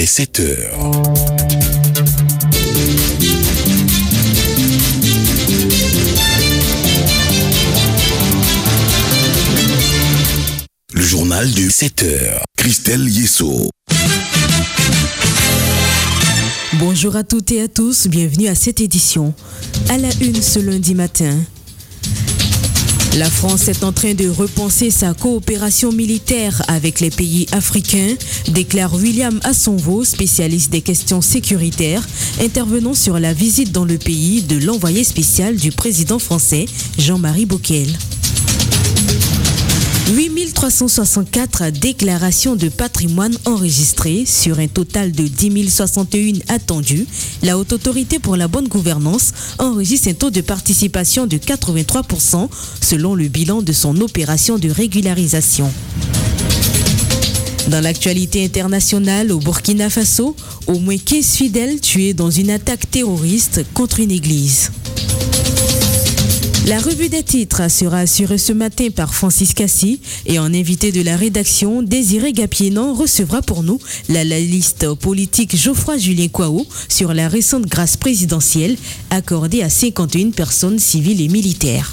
7h. Le journal de 7h. Christelle Yesso. Bonjour à toutes et à tous, bienvenue à cette édition. À la une ce lundi matin. La France est en train de repenser sa coopération militaire avec les pays africains, déclare William Assonvo, spécialiste des questions sécuritaires, intervenant sur la visite dans le pays de l'envoyé spécial du président français Jean-Marie Bockel. 8364 déclarations de patrimoine enregistrées sur un total de 10 061 attendues. La Haute Autorité pour la bonne gouvernance enregistre un taux de participation de 83% selon le bilan de son opération de régularisation. Dans l'actualité internationale, au Burkina Faso, au moins 15 fidèles tués dans une attaque terroriste contre une église. La revue des titres sera assurée ce matin par Francis Cassi et en invité de la rédaction, Désiré Gapiénan recevra pour nous l'analyste politique Geoffroy-Julien Kouao sur la récente grâce présidentielle accordée à 51 personnes civiles et militaires.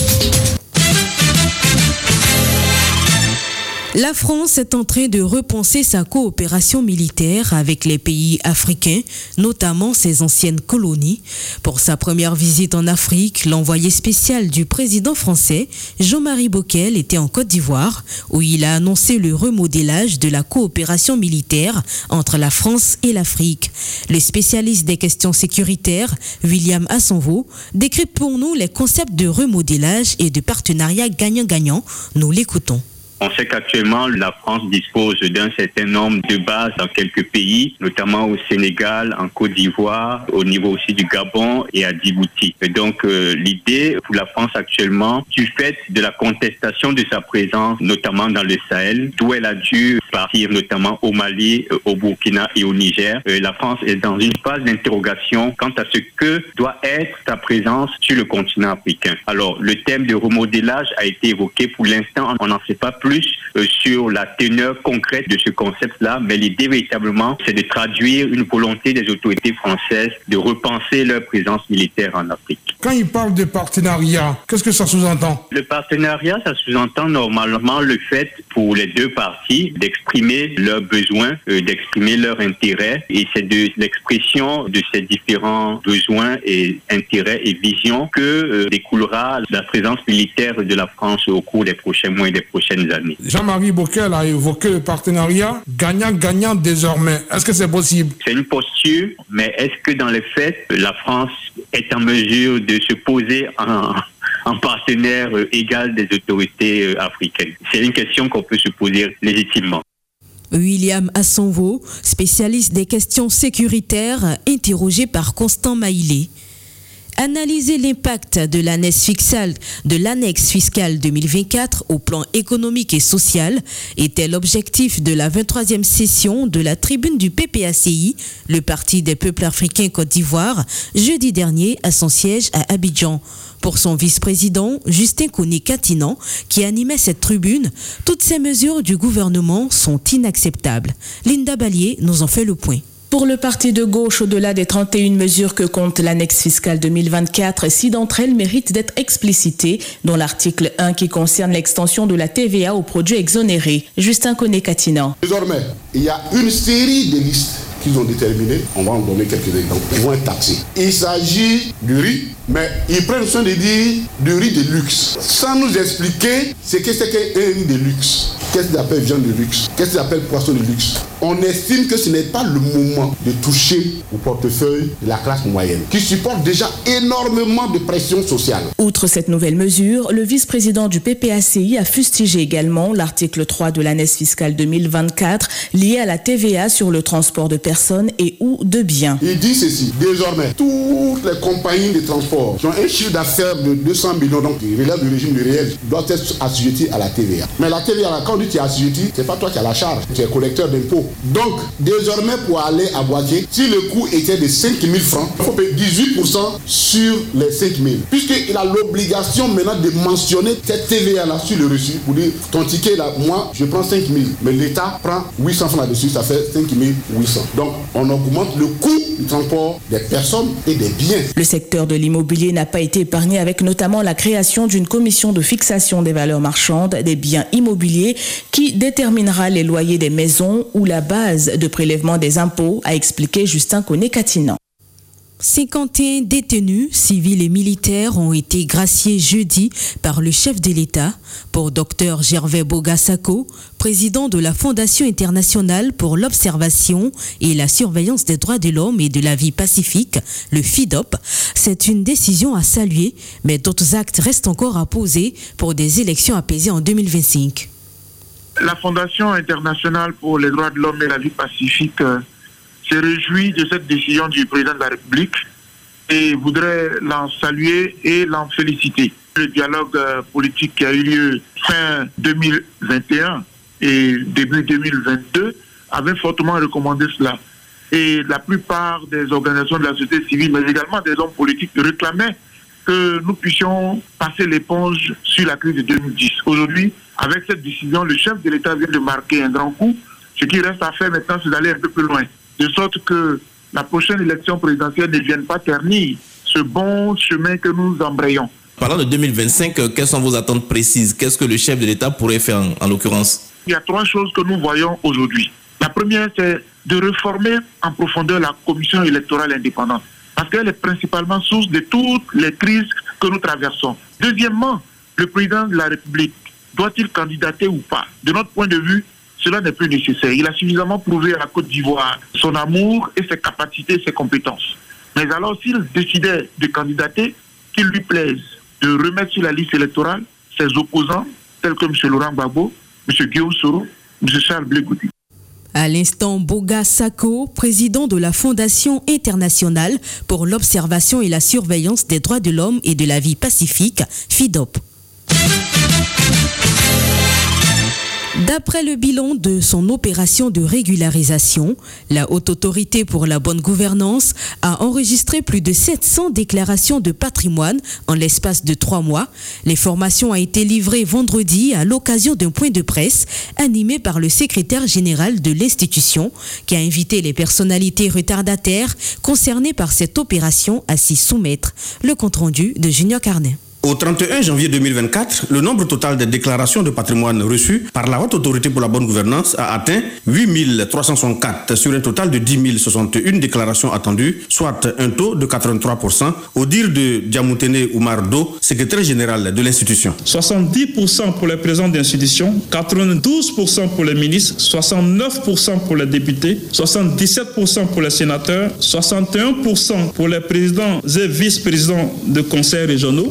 La France est en train de repenser sa coopération militaire avec les pays africains, notamment ses anciennes colonies. Pour sa première visite en Afrique, l'envoyé spécial du président français, Jean-Marie Bockel, était en Côte d'Ivoire, où il a annoncé le remodélage de la coopération militaire entre la France et l'Afrique. Le spécialiste des questions sécuritaires, William Assonvo, décrypte pour nous les concepts de remodélage et de partenariat gagnant-gagnant. Nous l'écoutons. On sait qu'actuellement, la France dispose d'un certain nombre de bases dans quelques pays, notamment au Sénégal, en Côte d'Ivoire, au niveau aussi du Gabon et à Djibouti. Et donc, l'idée pour la France actuellement, du fait de la contestation de sa présence, notamment dans le Sahel, d'où elle a dû partir notamment au Mali, au Burkina et au Niger, la France est dans une phase d'interrogation quant à ce que doit être sa présence sur le continent africain. Alors, le thème de remodélage a été évoqué. Pour l'instant, on n'en sait pas plus sur la teneur concrète de ce concept-là, mais l'idée véritablement, c'est de traduire une volonté des autorités françaises de repenser leur présence militaire en Afrique. Quand il parle de partenariat, qu'est-ce que ça sous-entend? Le partenariat, ça sous-entend normalement le fait pour les deux parties d'exprimer leurs besoins, d'exprimer leurs intérêts, et c'est de l'expression de ces différents besoins et intérêts et visions que découlera la présence militaire de la France au cours des prochains mois et des prochaines années. Jean-Marie Bockel a évoqué le partenariat gagnant-gagnant désormais. Est-ce que c'est possible? C'est une posture, mais est-ce que dans les faits, la France est en mesure de se poser en partenaire égal des autorités africaines? C'est une question qu'on peut se poser légitimement. William Assonvo, spécialiste des questions sécuritaires, interrogé par Constant Maïlé. Analyser l'impact de l'annexe fiscale 2024 au plan économique et social était l'objectif de la 23e session de la tribune du PPACI, le Parti des peuples africains Côte d'Ivoire, jeudi dernier à son siège à Abidjan. Pour son vice-président, Justin Koné-Katinan, qui animait cette tribune, toutes ces mesures du gouvernement sont inacceptables. Linda Ballier nous en fait le point. Pour le parti de gauche, au-delà des 31 mesures que compte l'annexe fiscale 2024, 6 d'entre elles méritent d'être explicitées, dont l'article 1 qui concerne l'extension de la TVA aux produits exonérés. Justin Koné-Katinan. Désormais, il y a une série de listes qu'ils ont déterminées. On va en donner quelques exemples. Ils vont être taxés. Il s'agit du riz, mais ils prennent soin de dire du riz de luxe, sans nous expliquer ce que c'est qu'un riz de luxe. Qu'est-ce qu'ils appellent viande de luxe? Qu'est-ce qu'ils appellent poisson de luxe? On estime que ce n'est pas le moment de toucher au portefeuille de la classe moyenne, qui supporte déjà énormément de pression sociale. Outre cette nouvelle mesure, le vice-président du PPACI a fustigé également l'article 3 de l'annexe fiscale 2024 lié à la TVA sur le transport de personnes et ou de biens. Il dit ceci: désormais, toutes les compagnies de transport qui ont un chiffre d'affaires de 200 millions, donc qui relèvent du régime du réel, doivent être assujetties à la TVA. Mais la TVA, quand on dit que tu es assujetti, c'est pas toi qui as la charge, tu es collecteur d'impôts. Donc, désormais, pour aller à Boaké, si le coût était de 5 000 francs, il faut payer 18% sur les 5 000. Puisqu'il a l'obligation maintenant de mentionner cette TVA-là sur le reçu pour dire, ton ticket là, moi, je prends 5 000. Mais l'État prend 800 francs là-dessus, ça fait 5 800. Donc, on augmente le coût du transport des personnes et des biens. Le secteur de l'immobilier n'a pas été épargné avec notamment la création d'une commission de fixation des valeurs marchandes des biens immobiliers qui déterminera les loyers des maisons ou la base de prélèvement des impôts, a expliqué Justin Koné-Katinan. 51 détenus civils et militaires ont été graciés jeudi par le chef de l'État. Pour Dr Gervais Bogassako, président de la Fondation internationale pour l'observation et la surveillance des droits de l'homme et de la vie pacifique, le FIDOP, c'est une décision à saluer, mais d'autres actes restent encore à poser pour des élections apaisées en 2025. La Fondation internationale pour les droits de l'homme et la vie pacifique se réjouit de cette décision du président de la République et voudrait l'en saluer et l'en féliciter. Le dialogue politique qui a eu lieu fin 2021 et début 2022 avait fortement recommandé cela. Et la plupart des organisations de la société civile, mais également des hommes politiques, réclamaient que nous puissions passer l'éponge sur la crise de 2010. Aujourd'hui, avec cette décision, le chef de l'État vient de marquer un grand coup. Ce qui reste à faire maintenant, c'est d'aller un peu plus loin, de sorte que la prochaine élection présidentielle ne vienne pas ternir ce bon chemin que nous embrayons. Parlant de 2025, quelles sont vos attentes précises? Qu'est-ce que le chef de l'État pourrait faire en l'occurrence? Il y a 3 choses que nous voyons aujourd'hui. La première, c'est de réformer en profondeur la commission électorale indépendante, parce qu'elle est principalement source de toutes les crises que nous traversons. Deuxièmement, le président de la République doit-il candidater ou pas? De notre point de vue, cela n'est plus nécessaire. Il a suffisamment prouvé à la Côte d'Ivoire son amour et ses capacités, ses compétences. Mais alors, s'il décidait de candidater, qu'il lui plaise de remettre sur la liste électorale ses opposants, tels que M. Laurent Gbagbo, M. Guillaume Soro, M. Charles Blé Goudy. À l'instant, Bogassako, président de la Fondation internationale pour l'observation et la surveillance des droits de l'homme et de la vie pacifique, FIDOP. D'après le bilan de son opération de régularisation, la Haute Autorité pour la bonne gouvernance a enregistré plus de 700 déclarations de patrimoine en l'espace de 3 mois. L'information a été livrée vendredi à l'occasion d'un point de presse animé par le secrétaire général de l'institution qui a invité les personnalités retardataires concernées par cette opération à s'y soumettre. Le compte-rendu de Junior Carnet. Au 31 janvier 2024, le nombre total des déclarations de patrimoine reçues par la Haute Autorité pour la bonne gouvernance a atteint 8 364 sur un total de 10 061 déclarations attendues, soit un taux de 83%, au dire de Diamoutene Oumardo, secrétaire général de l'institution. 70% pour les présidents d'institutions, 92% pour les ministres, 69% pour les députés, 77% pour les sénateurs, 61% pour les présidents et vice-présidents de conseils régionaux,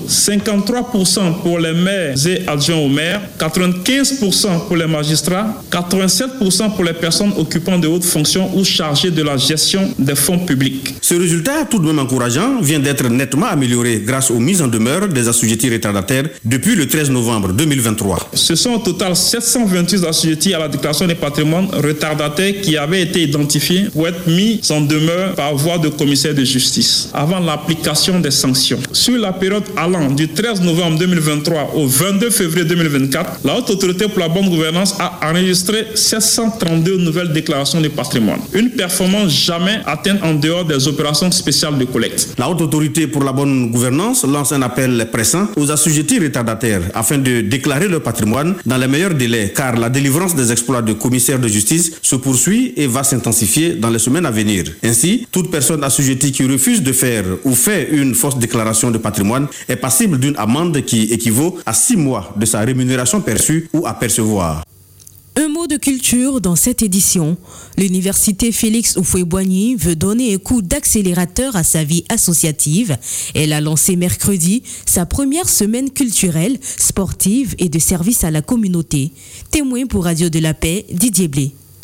53% pour les maires et adjoints aux maires, 95% pour les magistrats, 87% pour les personnes occupant de hautes fonctions ou chargées de la gestion des fonds publics. Ce résultat, tout de même encourageant, vient d'être nettement amélioré grâce aux mises en demeure des assujettis retardataires depuis le 13 novembre 2023. Ce sont au total 728 assujettis à la déclaration des patrimoines retardataires qui avaient été identifiés pour être mis en demeure par voie de commissaire de justice avant l'application des sanctions. Sur la période allant du 13 novembre 2023 au 22 février 2024, la Haute Autorité pour la bonne gouvernance a enregistré 732 nouvelles déclarations de patrimoine. Une performance jamais atteinte en dehors des opérations spéciales de collecte. La Haute Autorité pour la bonne gouvernance lance un appel pressant aux assujettis retardataires afin de déclarer leur patrimoine dans les meilleurs délais, car la délivrance des exploits de commissaires de justice se poursuit et va s'intensifier dans les semaines à venir. Ainsi, toute personne assujettie qui refuse de faire ou fait une fausse déclaration de patrimoine est passible d'une amende qui équivaut à 6 mois de sa rémunération perçue ou à percevoir. Un mot de culture dans cette édition. L'université Félix Houphouët-Boigny veut donner un coup d'accélérateur à sa vie associative. Elle a lancé mercredi sa première semaine culturelle, sportive et de service à la communauté. Témoin pour Radio de la Paix, Didier Blé.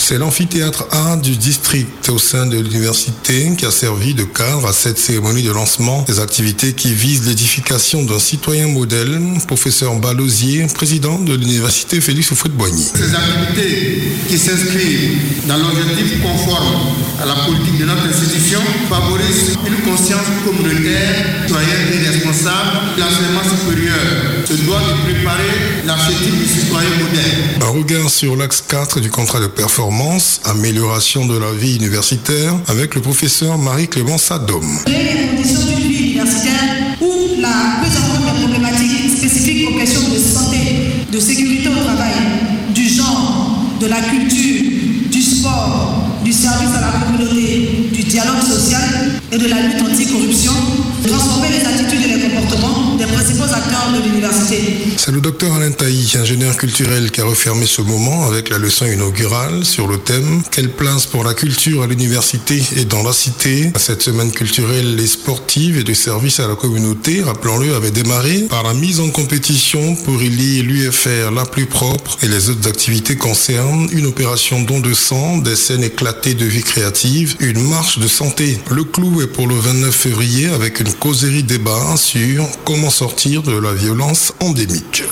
C'est l'amphithéâtre A du district au sein de l'université qui a servi de cadre à cette cérémonie de lancement des activités qui visent l'édification d'un citoyen modèle. Professeur Balosier, président de l'université Félix Houphouët-Boigny. Ces activités qui s'inscrivent dans l'objectif conforme à la politique de notre institution favorisent une conscience communautaire, citoyenne et responsable. L'enseignement supérieur se doit de préparer l'archétype du citoyen modèle. Un regard sur l'axe 4 du contrat de performance, amélioration de la vie universitaire, avec le professeur Marie-Clément Sadom. Les conditions d'une vie universitaire où la prise en compte des problématiques spécifiques aux questions de santé, de sécurité au travail, du genre, de la culture, du sport, du service à la communauté, du dialogue social et de la lutte anticorruption, transformer les attitudes et les comportements des principaux acteurs de l'université. C'est le docteur Alain Tailly, ingénieur culturel, qui a refermé ce moment avec la leçon inaugurale sur le thème « Quelle place pour la culture à l'université et dans la cité ?» Cette semaine culturelle et sportive et de service à la communauté, rappelons-le, avait démarré par la mise en compétition pour élire l'UFR la plus propre, et les autres activités concernent une opération don de sang, des scènes éclatées de vie créative, une marche de santé. Le clou est pour le 29 février avec une causerie débat sur comment sortir de la violence endémique.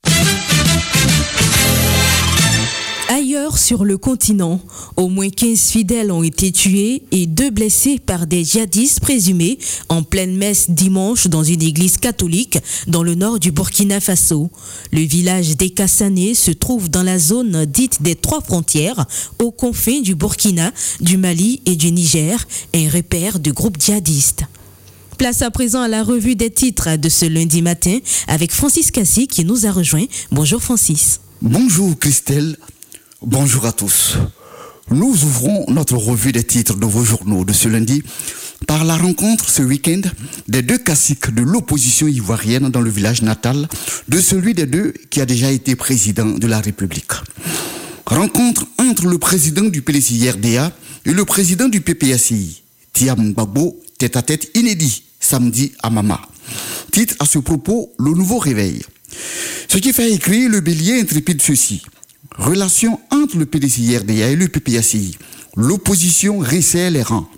Ailleurs sur le continent, au moins 15 fidèles ont été tués et 2 blessés par des djihadistes présumés en pleine messe dimanche dans une église catholique dans le nord du Burkina Faso. Le village d'Ekassané se trouve dans la zone dite des 3 frontières, aux confins du Burkina, du Mali et du Niger, un repère de groupes djihadistes. Place à présent à la revue des titres de ce lundi matin avec Francis Cassi qui nous a rejoint. Bonjour Francis. Bonjour Christelle. Bonjour à tous. Nous ouvrons notre revue des titres de vos journaux de ce lundi par la rencontre ce week-end des 2 caciques de l'opposition ivoirienne dans le village natal de celui des 2 qui a déjà été président de la République. Rencontre entre le président du PLC-RDA et le président du PPACI, Thiam Gbagbo, tête-à-tête inédit, samedi à Mama. Titre à ce propos, le nouveau réveil. Ce qui fait écrire le bélier intrépide ceci. Relation entre le PDC-RDA et le PPACI. L'opposition resserre les rangs.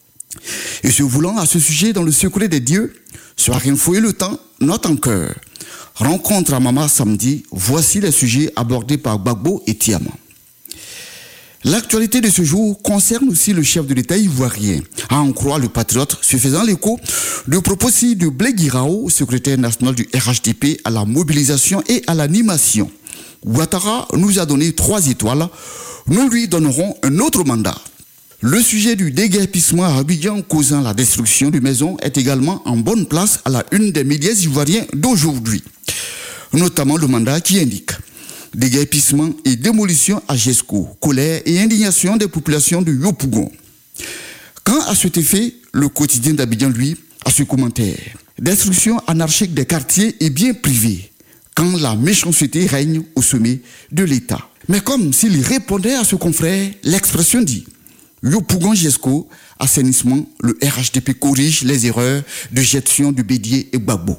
Et se voulant à ce sujet dans le secret des dieux, Soir Info et le temps, note en cœur. Rencontre à Mama samedi, voici les sujets abordés par Gbagbo et Thiam. L'actualité de ce jour concerne aussi le chef de l'État ivoirien, à en croire le patriote, se faisant l'écho de propos de Blé Guiraou, secrétaire national du RHDP à la mobilisation et à l'animation. Ouattara nous a donné 3 étoiles, nous lui donnerons un autre mandat. Le sujet du déguerpissement à Abidjan causant la destruction de maisons est également en bonne place à la une des médias ivoiriens d'aujourd'hui, notamment le mandat qui indique déguerpissement et démolition à Jesco, colère et indignation des populations de Yopougon. Quant à cet effet, le quotidien d'Abidjan, lui, a ce commentaire. Destruction anarchique des quartiers et biens privés, quand la méchanceté règne au sommet de l'État. Mais comme s'il répondait à ce confrère, l'expression dit Yopougon Jesco, assainissement, le RHDP corrige les erreurs de gestion du Bédier et Gbagbo.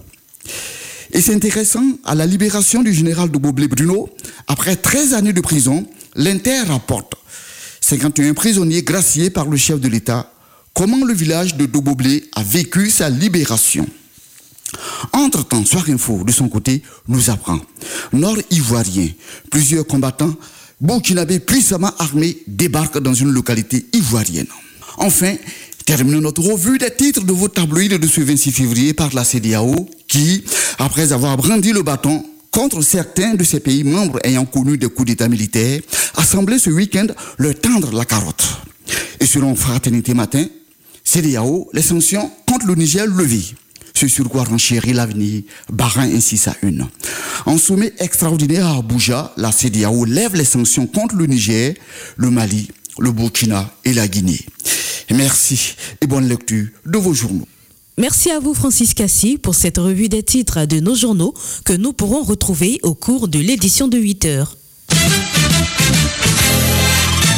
Et c'est intéressant, à la libération du général de Boblé Bruno, après 13 années de prison, l'Inter rapporte 51 prisonniers graciés par le chef de l'État. Comment le village de Doboblé a vécu sa libération. Entre-temps, Soir Info, de son côté, nous apprend Nord ivoirien, plusieurs combattants burkinabés puissamment armés débarquent dans une localité ivoirienne. Enfin, terminons notre revue des titres de vos tabloïds de ce 26 février par la CEDEAO qui, après avoir brandi le bâton contre certains de ces pays membres ayant connu des coups d'État militaires, a semblé ce week-end leur tendre la carotte. Et selon Fraternité Matin, CEDEAO, les sanctions contre le Niger levées. Ce sur quoi renchérit l'avenir, barrant ainsi sa une. En sommet extraordinaire à Abuja, la CEDEAO lève les sanctions contre le Niger, le Mali, le Burkina et la Guinée. Merci et bonne lecture de vos journaux. Merci à vous Francis Cassi pour cette revue des titres de nos journaux que nous pourrons retrouver au cours de l'édition de 8h.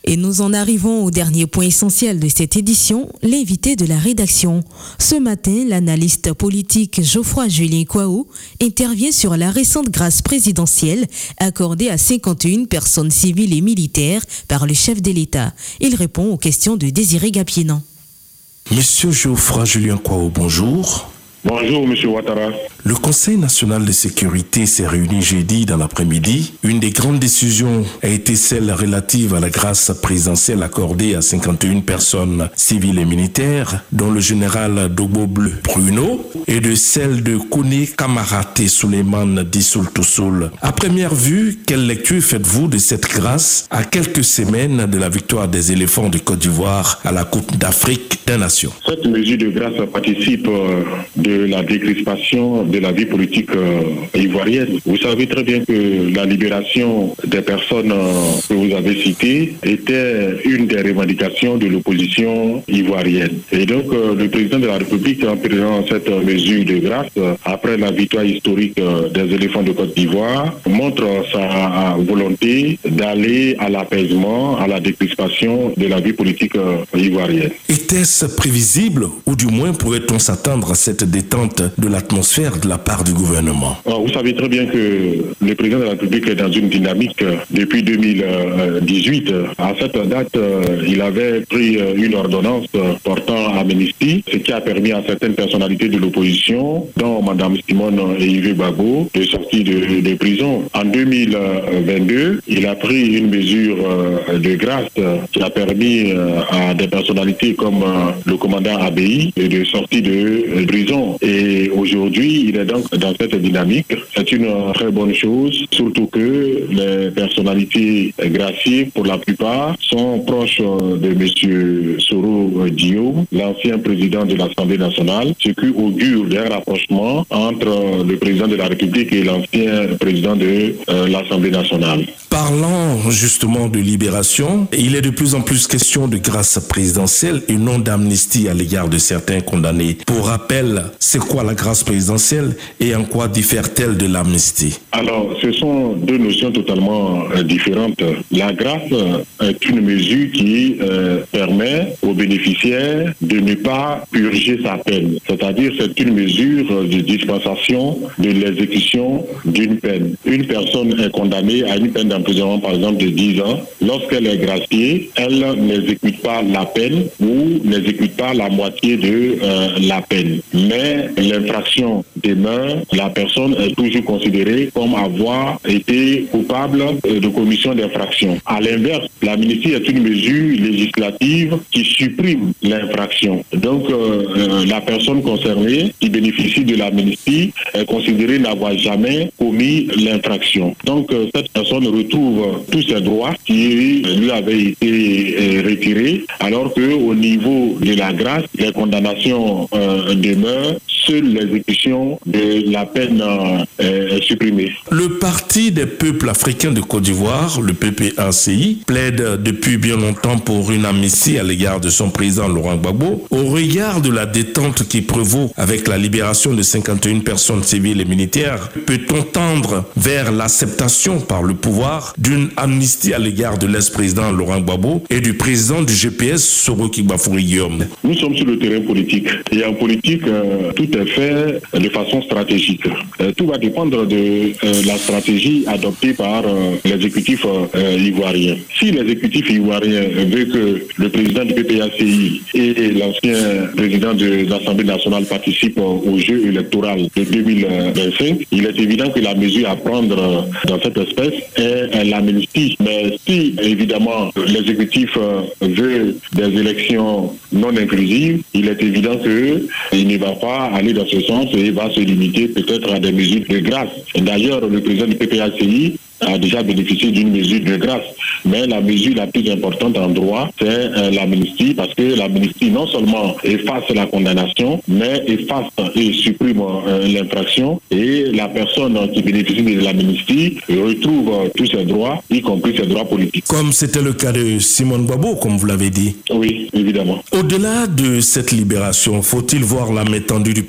Et nous en arrivons au dernier point essentiel de cette édition, l'invité de la rédaction. Ce matin, l'analyste politique Geoffroy-Julien Kouaou intervient sur la récente grâce présidentielle accordée à 51 personnes civiles et militaires par le chef de l'État. Il répond aux questions de Désiré Gapienan. Monsieur Geoffroy-Julien Kouaou, bonjour. Bonjour, Monsieur Ouattara. Le Conseil national de sécurité s'est réuni jeudi dans l'après-midi. Une des grandes décisions a été celle relative à la grâce présidentielle accordée à 51 personnes civiles et militaires, dont le général Dogbo Bleu Bruno, et de celle de Kone Kamaraté Souleymane Dissoul Toussoul. À première vue, quelle lecture faites-vous de cette grâce à quelques semaines de la victoire des éléphants de Côte d'Ivoire à la Coupe d'Afrique des Nations? Cette mesure de grâce participe de la décrispation de la vie politique ivoirienne. Vous savez très bien que la libération des personnes que vous avez citées était une des revendications de l'opposition ivoirienne. Et donc le président de la République, en prenant cette mesure de grâce, après la victoire historique des éléphants de Côte d'Ivoire, montre sa volonté d'aller à l'apaisement, à la décrispation de la vie politique ivoirienne. Était-ce prévisible, ou du moins pouvait-on s'attendre à cette détente de l'atmosphère de la part du gouvernement? Vous savez très bien que le président de la République est dans une dynamique depuis 2018. À cette date, il avait pris une ordonnance portant amnistie, ce qui a permis à certaines personnalités de l'opposition, dont Mme Simone et Yves Babo, de sortir de prison. En 2022, il a pris une mesure de grâce qui a permis à des personnalités comme le commandant Abei de sortir de prison. Et aujourd'hui, il est donc dans cette dynamique. C'est une très bonne chose, surtout que les personnalités graciées, pour la plupart, sont proches de M. Soro Dio, l'ancien président de l'Assemblée nationale, ce qui augure d'un rapprochement entre le président de la République et l'ancien président de l'Assemblée nationale. Parlant justement de libération, il est de plus en plus question de grâce présidentielle et non d'amnistie à l'égard de certains condamnés. Pour rappel, c'est quoi la grâce présidentielle et en quoi diffère-t-elle de l'amnistie? Alors, ce sont deux notions totalement différentes. La grâce est une mesure qui permet aux bénéficiaires de ne pas purger sa peine. C'est-à-dire, c'est une mesure de dispensation de l'exécution d'une peine. Une personne est condamnée à une peine d'emprisonnement, par exemple, de 10 ans. Lorsqu'elle est graciée, elle n'exécute pas la peine ou n'exécute pas la moitié de la peine. Mais l'infraction demeure, la personne est toujours considérée comme avoir été coupable de commission d'infraction. À l'inverse, l'amnistie est une mesure législative qui supprime l'infraction. Donc, la personne concernée qui bénéficie de l'amnistie est considérée n'avoir jamais commis l'infraction. Donc, cette personne retrouve tous ses droits qui lui avaient été retirés, alors qu'au niveau de la grâce, les condamnations demeurent, seule l'exécution de la peine est supprimée. Le Parti des peuples africains de Côte d'Ivoire, le PPACI, plaide depuis bien longtemps pour une amnistie à l'égard de son président Laurent Gbagbo. Au regard de la détente qui prévaut avec la libération de 51 personnes civiles et militaires, peut-on tendre vers l'acceptation par le pouvoir d'une amnistie à l'égard de l'ex-président Laurent Gbagbo et du président du GPS Soro Kigbafouri Guillaume? Nous sommes sur le terrain politique. Et en politique, tout est fait de façon stratégique. Tout va dépendre de la stratégie adoptée par l'exécutif ivoirien. Si l'exécutif ivoirien veut que le président du PPACI et l'ancien président de l'Assemblée nationale participent au jeu électoral de 2025, il est évident que la mesure à prendre dans cette espèce est l'amnistie. Mais si, évidemment, l'exécutif veut des élections non inclusives, il est évident qu'il ne va pas aller dans ce sens et va se limiter peut-être à des mesures de grâce. D'ailleurs, le président du PPACI a déjà bénéficié d'une mesure de grâce. Mais la mesure la plus importante en droit, c'est l'amnistie, parce que l'amnistie non seulement efface la condamnation, mais efface et supprime l'infraction, et la personne qui bénéficie de l'amnistie retrouve tous ses droits, y compris ses droits politiques. Comme c'était le cas de Simone Gbagbo, comme vous l'avez dit. Oui, évidemment. Au-delà de cette libération, faut-il voir la main tendue du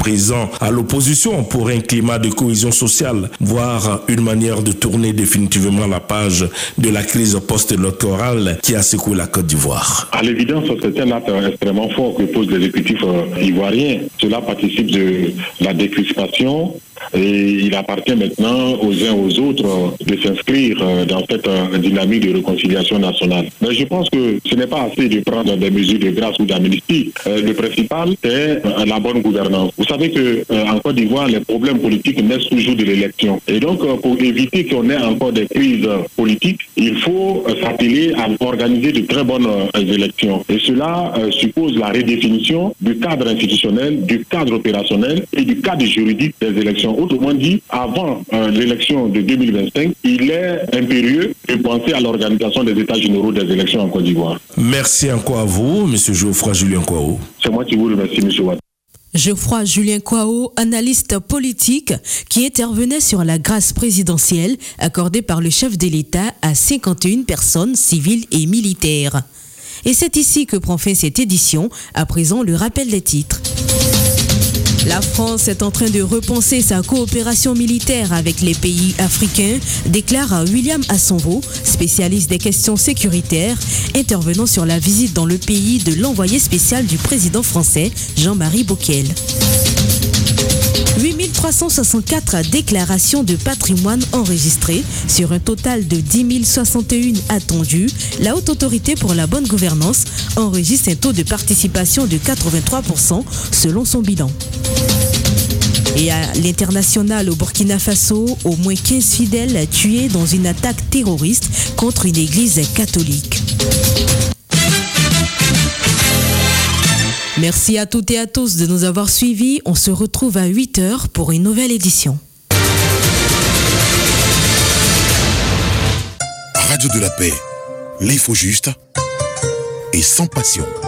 présent à l'opposition pour un climat de cohésion sociale, voire une manière de tourner définitivement la page de la crise post-électorale qui a secoué la Côte d'Ivoire. À l'évidence, c'est un acte extrêmement fort que pose l'exécutif ivoirien. Cela participe de la décrispation. Et il appartient maintenant aux uns aux autres de s'inscrire dans cette dynamique de réconciliation nationale. Mais je pense que ce n'est pas assez de prendre des mesures de grâce ou d'amnistie. Le principal, c'est la bonne gouvernance. Vous savez qu'en Côte d'Ivoire, les problèmes politiques naissent toujours de l'élection. Et donc, pour éviter qu'on ait encore des crises politiques, il faut s'atteler à organiser de très bonnes élections. Et cela suppose la redéfinition du cadre institutionnel, du cadre opérationnel et du cadre juridique des élections. Autrement dit, avant l'élection de 2025, il est impérieux de penser à l'organisation des États généraux des élections en Côte d'Ivoire. Merci encore à vous, M. Geoffroy Julien Kouao. C'est moi qui vous remercie, M. Watt. Geoffroy Julien Kouao, analyste politique, qui intervenait sur la grâce présidentielle accordée par le chef de l'État à 51 personnes civiles et militaires. Et c'est ici que prend fin cette édition. À présent, le rappel des titres. La France est en train de repenser sa coopération militaire avec les pays africains, déclare William Assonvo, spécialiste des questions sécuritaires, intervenant sur la visite dans le pays de l'envoyé spécial du président français, Jean-Marie Bockel. 8364 déclarations de patrimoine enregistrées sur un total de 10 061 attendues. La Haute Autorité pour la bonne gouvernance enregistre un taux de participation de 83% selon son bilan. Et à l'international au Burkina Faso, au moins 15 fidèles tués dans une attaque terroriste contre une église catholique. Merci à toutes et à tous de nous avoir suivis. On se retrouve à 8h pour une nouvelle édition. Radio de la paix, l'info juste et sans passion.